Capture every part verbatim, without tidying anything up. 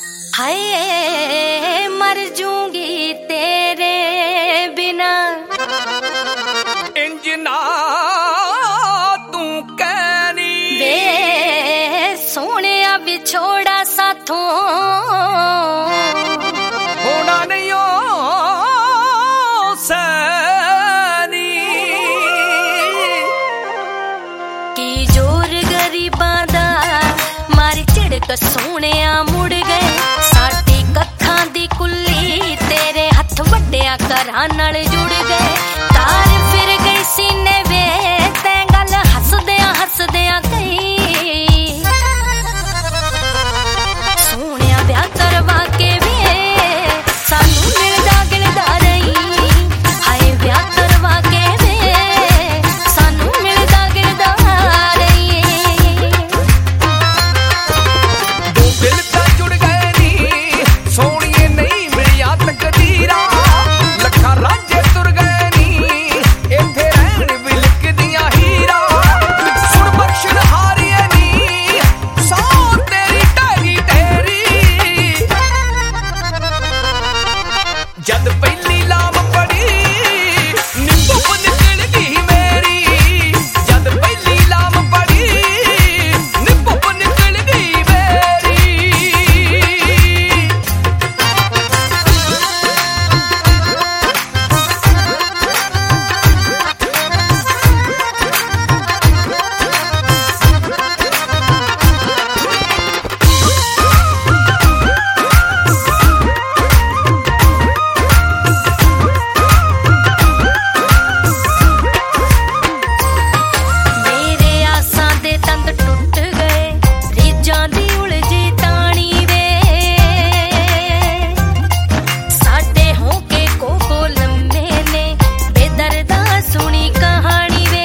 हाय मर जूंगी तेरे बिना इंजना तू कहनी वे सोने बिछोड़ा साथों होना नहीं हो सैनी की जोर गरीबां दा मारी झिड़क सोने मुड़ गए साडी कत्थां दी कुल्ली तेरे हथ वड्डिया घरां नाल जुड़ गए तार फिर गई सीने वे तैं गल हसदियां हसदियां कही सोहणिया ब्याह करवा के वे सानू मिलदा गिलदा रही हाय ब्याह करवा के वे सानू मिलदा गिलदा रही दो दिल तां जुड़ गए नी सोहणिए नहीं मिलिया तकदीरा लखां रांझे तुर गए नी इत्थे रहण विलकदियां हीरा सुण बख्शण हारीए नी सौ तेरी ढाई तेरी जद पहली लाम पड़ी निंबू निकल गई मेरी जद पहली लाम पड़ी निंबू निकल गई मेरी मेरे आसां दे तंद टुट गए रीजां दी उलझी ताणी वे साडे होके कोको लम्मे ने बेदर्दा सुनी कहानी वे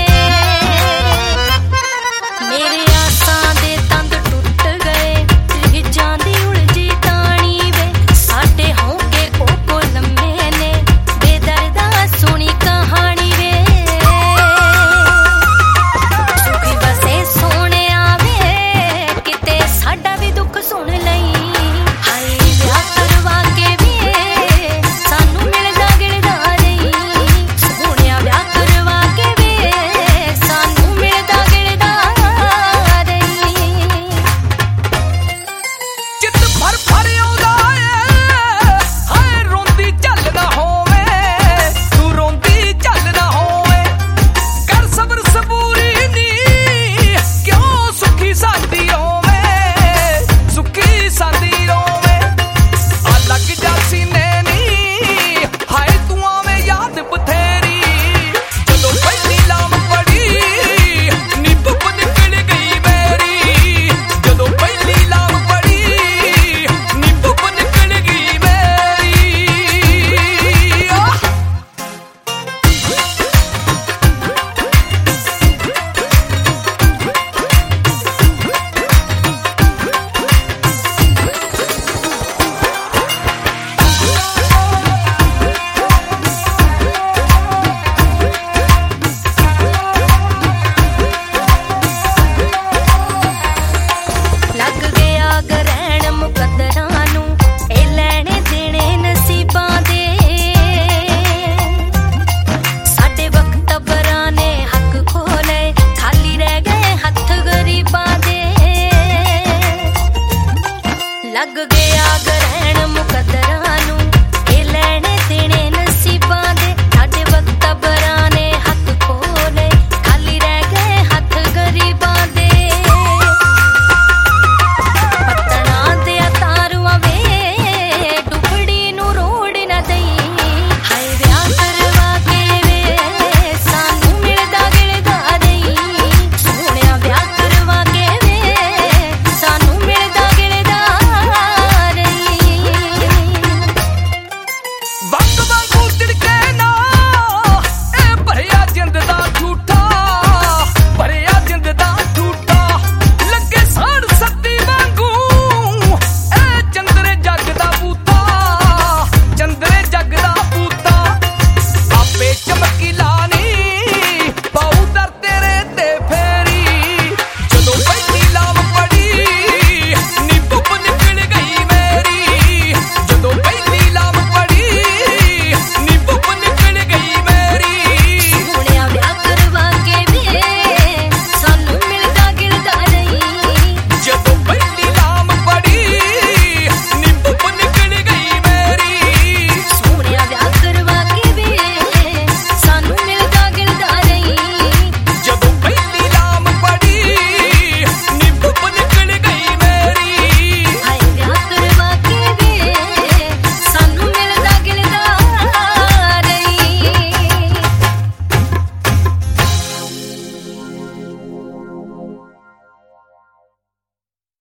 मेरे आसां दे तंद टुट गए रीजां दी उलझी ताणी वे साडे होके कोको लम्मे ने बेदर्दा सुनी कहानी वे सुखी बसे सोने आवे किते साडा भी दुख सुन लई हाय ब्याह करवा के वे सानू मिलदा गिलदा रही सोहणिया ब्याह करवा के वे सानू मिलदा गिलदा रही चित भर भर आउंदा ਏ ਹਾਏ ਰੋਂਦੀ ਚੱਲ ਨਾ ਹੋਵੇ ਤੂੰ ਰੋਂਦੀ ਚੱਲ ਨਾ ਹੋਵੇ ਕਰ ਸਬਰ ਸਬੂਰੀ ਨੀ ਕਿਉਂ ਸੁਖੀ ਸਾਡੀ ਹੋਵੇ ਸੁਖੀ ਸਾਡੀ ਹੋਵੇ ਆ ਲੱਗ ਜਾ ਸੀਨੇ ਨੀ ਹਾਏ ਤੂੰ ਆਵੇਂ ਯਾਦ ਬਥੇਰੀ ਜਦੋਂ ਪਹਿਲੀ ਲਾਮ ਪੜੀ ਨੀ ਧੁੱਪ ਨਿਕਲ ਗਈ ਮੇਰੀ ਜਦੋਂ ਪਹਿਲੀ ਲਾਮ ਪੜੀ ਨੀ ਧੁੱਪ ਨਿਕਲ ਗਈ ਮੇਰੀ ਆਹ ਲੱਗ ਗਿਆ ਗਰਹਿਣ ਮੁਕੱਦਰਾਂ ਨੂੰ ਇਹ ਲੈਣੇ ਦੇਣੇ ਨਸੀਬਾਂ ਦੇ ਸਾਡੇ ਵਕਤਬਰਾਂ ਨੇ ਹੱਕ ਖੋਲੇ ਖਾਲੀ ਰਹਿ ਗਏ ਹੱਥ ਗਰੀਬਾਂ ਦੇ ਲੱਗ ਗਿਆ ਗਰਹਿਣ ਮੁਕੱਦਰਾਂ ਨੂੰ